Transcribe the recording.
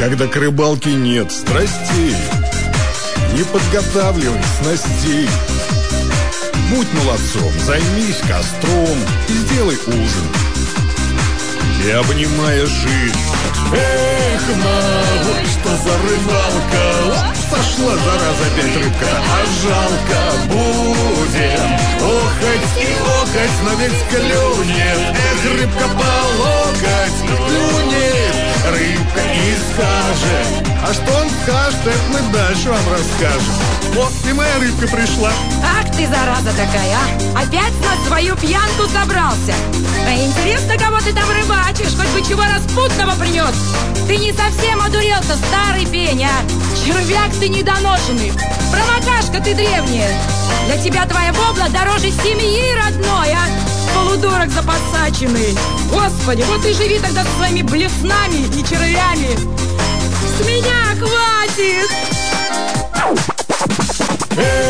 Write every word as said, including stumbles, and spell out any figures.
когда к рыбалке нет страстей, не подготавливай снастей. Будь молодцом, займись костром и сделай ужин. И обнимая жизнь. Эх, мама, что за рыбалка! Оп, сошла, зараза, опять рыбка. А жалко будем охоть и охоть, но ведь клюнет. Эх, рыбка по локоть клюнет, рыбка и скажет. А что он скажет, это мы дальше вам расскажем. Вот и моя рыбка пришла. Ах ты, зараза такая, а! Опять на свою пьянку забрался. А интересно, кого ты там рыбачишь? Хоть бы чего распутного принес. Ты не совсем одурелся, старый пень, а? Червяк ты недоношенный, промокашка ты древняя. Для тебя твоя бобла дороже семьи родной, а? Полудурок запасаченный. Господи, вот и живи тогда со своими блеснами и червями. С меня хватит!